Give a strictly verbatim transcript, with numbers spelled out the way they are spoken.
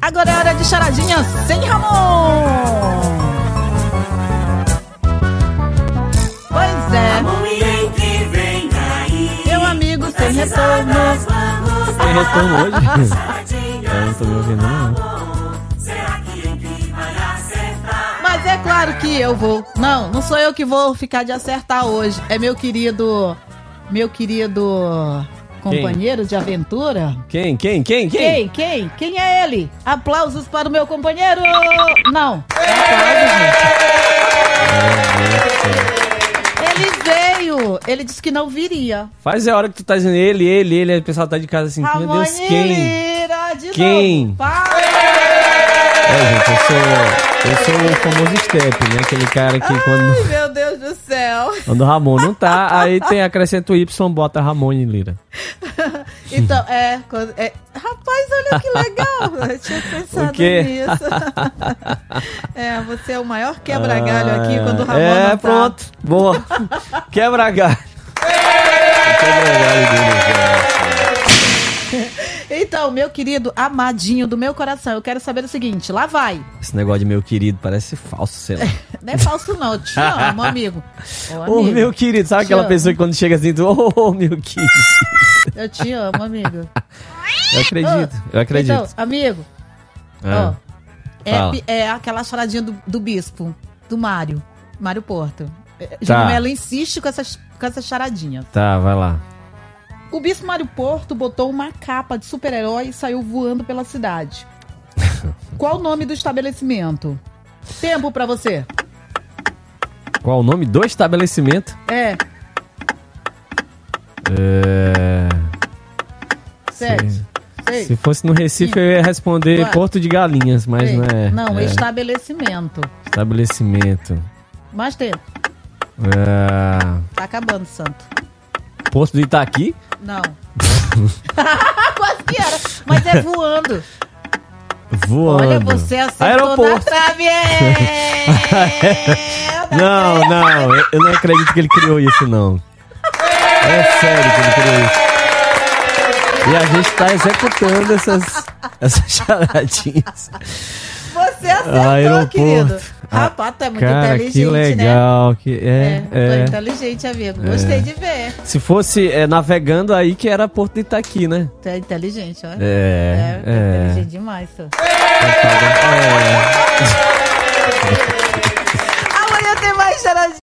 Agora é hora de charadinha sem Ramon. Pois é. Meu amigo sem retorno. Tem retorno hoje? Eu não tô me ouvindo, não. Mas é claro que eu vou. Não, não sou eu que vou ficar de acertar hoje. É meu querido. Meu querido companheiro Quem? de aventura. Quem? Quem? Quem? Quem? Quem? Quem? Quem é ele? Aplausos para o meu companheiro. Não. Ele veio. Ele disse que não viria. Faz a hora que tu tá dizendo ele, ele, ele. Aí o pessoal tá de casa assim, meu Deus, quem? Lira, de Quem? novo. Para. É, gente, eu sou, eu sou o famoso Step, né? Aquele cara que quando, Ai, meu Deus do céu. quando o Ramon não tá, aí tem acrescenta o Y, bota Ramon Lira. Então, é, quando- é... Rapaz, olha que legal. Eu tinha pensado O quê? nisso. É, você é o maior quebra-galho aqui quando o Ramon É, não tá. pronto. Boa. Quebra galho. Quebra galho dele. Então, meu querido amadinho do meu coração, eu quero saber o seguinte, lá vai. Esse negócio de meu querido parece falso, sei lá. Não é falso não, eu te amo, amigo. Ô, Ô, amigo, meu querido, sabe te aquela amo. pessoa que quando chega assim, tu, ô, oh, meu querido. Eu te amo, amigo. Eu acredito, eu acredito. Então, amigo, Ah, ó, fala. é, é aquela choradinha do, do bispo, do Mário, Mário Porto. É, Tá. Júnior Melo insiste com essas, com essas charadinhas. Tá, vai lá. O bispo Mário Porto botou uma capa de super-herói e saiu voando pela cidade. Qual o nome do estabelecimento? Tempo pra você. Qual o nome do estabelecimento? É, É... sete, Se, seis, se fosse no Recife, eu ia responder Quatro. Porto de Galinhas, mas três. não é. Não, é estabelecimento. estabelecimento. Mais tempo. É... Tá acabando, santo. Posto do Itaqui? Não. Quase que era. Mas é voando. Voando. Olha, você acertou Aeroporto. na trave. É! Não, não, eu, eu não acredito que ele criou isso, não. É sério que ele criou isso. E a gente tá executando essas, essas charadinhas. Você acertou, Aeroporto. querido. Rapaz, tu é muito Cara, inteligente, que legal. né? Que é, É, é. tô inteligente, amigo. Gostei de ver. Se fosse é, navegando aí, que era Porto de Itaqui, né? Tu é inteligente, ó. É, tu é é. inteligente demais, tu. É. Amanhã tem mais charadinha.